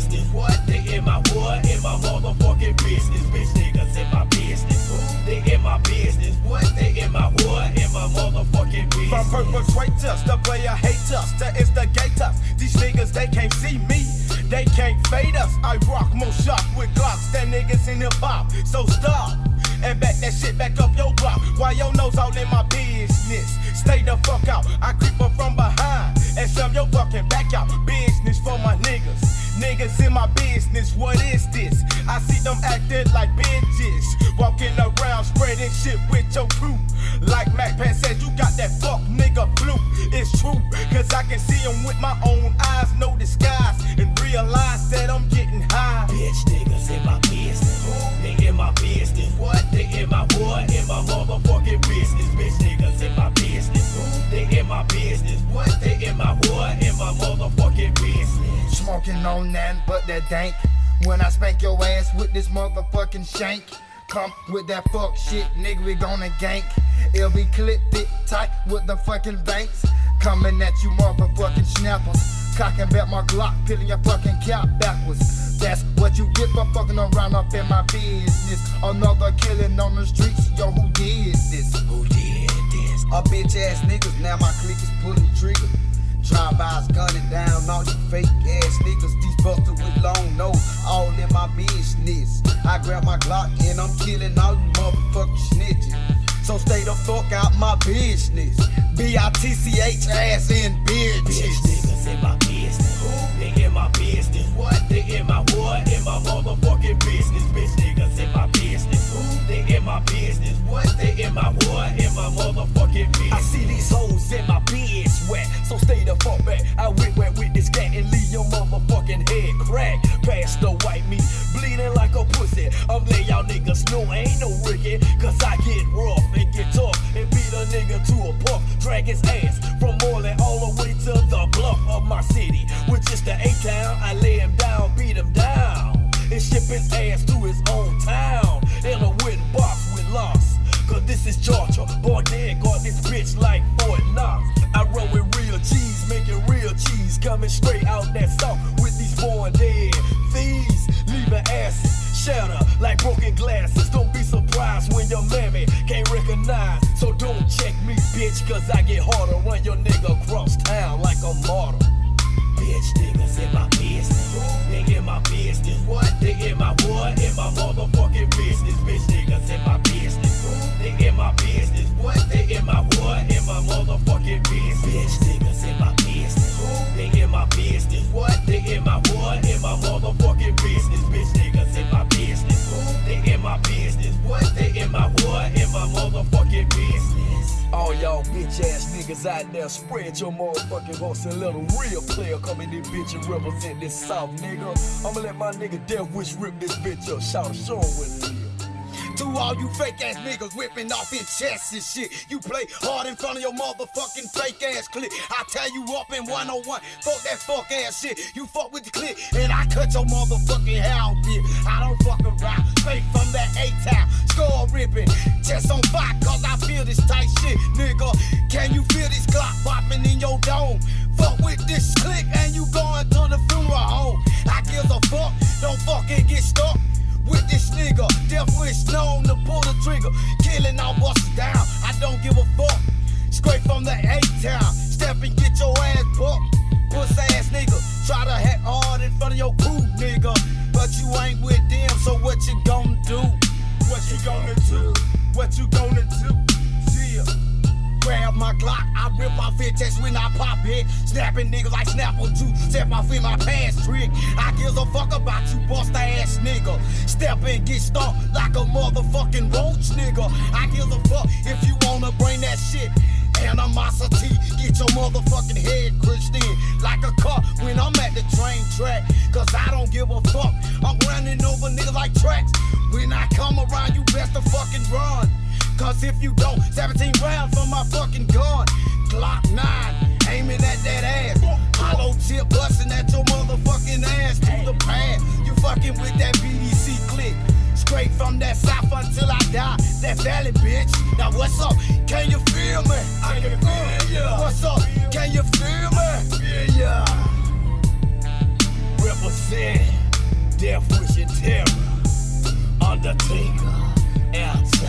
business. What? They in my what? In my motherfucking business. Bitch niggas in my business. Who? They in my business. What? They in my what? In my motherfucking business. From perpetrators, the player hate us, to instigate us. These niggas, they can't see me. They can't fade us. I rock more shots with Glocks than niggas in hip hop. So stop and back that shit back up your block. While your nose all in my business. Stay the fuck out. I creep up from behind and shove your fucking back out. Business for my niggas. Niggas in my business, what is this? I see them acting like bitches, walking around spreading shit with your crew. Like Mac Pan said, you got that fuck nigga flu. It's true, cause I can see them with my own eyes, no disguise, and realize that I'm getting high. Bitch niggas in my business. They in my business. What? They in my what? In my motherfucking business. Bitch niggas in my business. They in my business. What? They in my what? In my motherfucking business. Smoking on nothing but that dank. When I spank your ass with this motherfucking shank. Come with that fuck shit, nigga, we gonna gank. LV clip it tight with the fucking banks. Coming at you motherfucking snappers. Cocking back my Glock, peeling your fucking cap backwards. That's what you get for fucking around up in my business. Another killing on the streets, yo, who did this? Who did this? A bitch ass niggas, now my clique is pulling the trigger. Drive-bys gunning down all you fake ass niggas. These busters with long nose, all in my business. I grab my Glock and I'm killing all you motherfucking snitches. So stay the fuck out my business. B-I-T-C-H ass in bitches. Bitch niggas in my business. Who? They in my business. What? They in my what? In my motherfucking business. Bitch niggas in my business. Who? They in my business. What? They in my what? In my motherfucking business. I see these hoes in my biz wet, so stay the fuck back. I whip wet with this cat and leave your motherfucking head crack. Pass the white meat, bleeding like a pussy. I'm letting y'all niggas know I ain't no Ricky, cause I get rough and get tough and beat a nigga to a puff. Drag his ass from Moreland all the way to the bluff of my city. With just the A-town, I lay him down, beat him down, and ship his ass to his own town in a wooden box with locks. Cause this is Georgia, boy dead got this bitch like Fort Knox. I roll with real cheese, making real cheese, coming straight out that south with these born dead thieves, leaving asses shatter like broken glasses. Don't be surprised when your mammy can't recognize. So don't check me, bitch, cause I get harder. Run your nigga across town like a martyr. Bitch niggas in my business. They in my business. What? They in my what? In my motherfucking business. Bitch niggas in my business. They in my business. What? They in my what? In my motherfucking business. Bitch niggas in my business. They in my business. What? They in my what? In my motherfucking business. Bitch niggas in my business. They in my business. What? They in my what? In my motherfucking business. All y'all bitch ass niggas out there, spread your motherfucking voice and let a real player come in this bitch and represent this South, nigga. I'ma let my nigga Death Wish rip this bitch up. Shout, show him what it is. To all you fake ass niggas whipping off in chests and shit. You play hard in front of your motherfucking fake ass clique. I tell you up in 101, fuck that fuck ass shit. You fuck with the clique and I cut your motherfucking hair out, bitch. I don't fuck around, straight from that A-town. Score ripping, chest on fire cause I feel this tight shit, nigga. Can you feel this Glock popping in your dome? Fuck with this clique and you going to the funeral home. I give a fuck, don't fucking get stuck with this nigga. Death Wish known to pull the trigger. Killing, I'll bust it down. I don't give a fuck. Straight from the A-town. Step and get your ass bucked. Puss ass nigga. Try to hack hard in front of your crew, nigga. But you ain't with them, so what you gonna do? What you gonna do? What you gonna do? Yeah. Grab my Glock, I rip off it just when I pop it. Snapping niggas like Snapple Juice, step off in my pants trick. I give a fuck about you bust ass nigga. Step and get stuck like a motherfucking roach nigga. I give a fuck if you wanna bring that shit. Animosity, get your motherfucking head crushed in like a car when I'm at the train track. Cause I don't give a fuck, I'm running over niggas like tracks. When I come around, you best to fucking run. Cause if you don't, 17 rounds from my fucking gun. Glock 9, aiming at that ass. Hollow tip busting at your motherfucking ass to the pad. You fucking with that BDC click. Straight from that south until I die. That valley, bitch. Now what's up? Can you feel me? I can feel ya. What's up? Can you feel me? Yeah. Represent. Sin, Death Wishing Terror, Undertaker, LT.